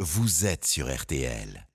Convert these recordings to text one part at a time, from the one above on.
vous êtes sur RTL.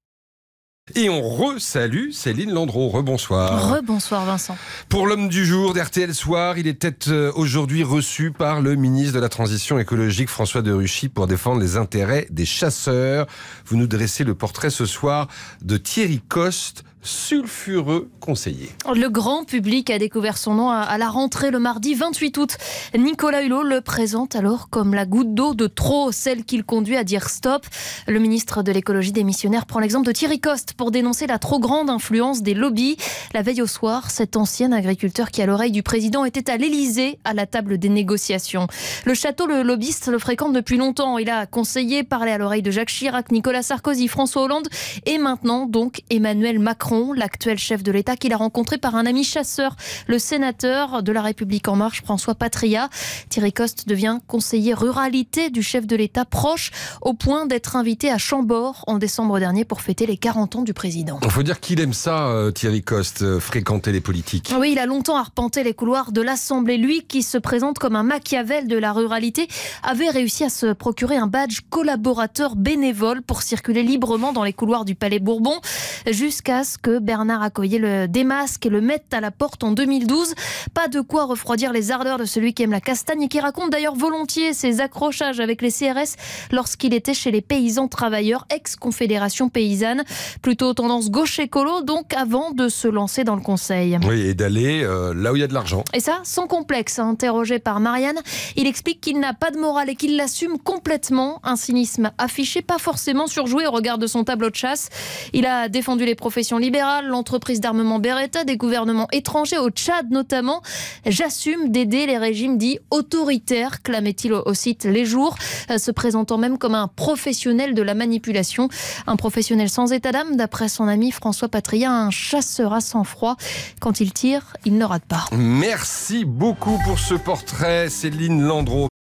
Et on re-salue Céline Landreau. Rebonsoir. Rebonsoir Vincent. Pour l'homme du jour d'RTL Soir, il était aujourd'hui reçu par le ministre de la Transition écologique François de Ruchy pour défendre les intérêts des chasseurs. Vous nous dressez le portrait ce soir de Thierry Coste, sulfureux conseiller. Le grand public a découvert son nom à la rentrée le mardi 28 août. Nicolas Hulot le présente alors comme la goutte d'eau de trop, celle qu'il conduit à dire stop. Le ministre de l'écologie démissionnaire prend l'exemple de Thierry Coste pour dénoncer la trop grande influence des lobbies. La veille au soir, cet ancien agriculteur qui à l'oreille du président était à l'Élysée à la table des négociations. Le château, le lobbyiste le fréquente depuis longtemps. Il a conseillé, parlé à l'oreille de Jacques Chirac, Nicolas Sarkozy, François Hollande et maintenant donc Emmanuel Macron, l'actuel chef de l'État qu'il a rencontré par un ami chasseur, le sénateur de La République En Marche, François Patriat. Thierry Coste devient conseiller ruralité du chef de l'État, proche au point d'être invité à Chambord en décembre dernier pour fêter les 40 ans du président. Il faut dire qu'il aime ça, Thierry Coste, fréquenter les politiques. Oui, il a longtemps arpenté les couloirs de l'Assemblée. Lui, qui se présente comme un Machiavel de la ruralité, avait réussi à se procurer un badge collaborateur bénévole pour circuler librement dans les couloirs du Palais Bourbon, jusqu'à ce que Bernard Accoyer le démasque et le mette à la porte en 2012. Pas de quoi refroidir les ardeurs de celui qui aime la castagne et qui raconte d'ailleurs volontiers ses accrochages avec les CRS lorsqu'il était chez les paysans travailleurs, ex-confédération paysanne. Plutôt tendance gauche écolo, donc, avant de se lancer dans le conseil. Oui, et d'aller là où il y a de l'argent. Et ça, sans complexe. Interrogé par Marianne, il explique qu'il n'a pas de morale et qu'il l'assume complètement. Un cynisme affiché, pas forcément surjoué au regard de son tableau de chasse. Il a défendu les professions libérales, l'entreprise d'armement Beretta, des gouvernements étrangers, au Tchad notamment. J'assume d'aider les régimes dits autoritaires, clamait-il au site Les Jours, se présentant même comme un professionnel de la manipulation. Un professionnel sans état d'âme, d'après son ami François Patriat, un chasseur à sang-froid. Quand il tire, il ne rate pas. Merci beaucoup pour ce portrait, Céline Landreau.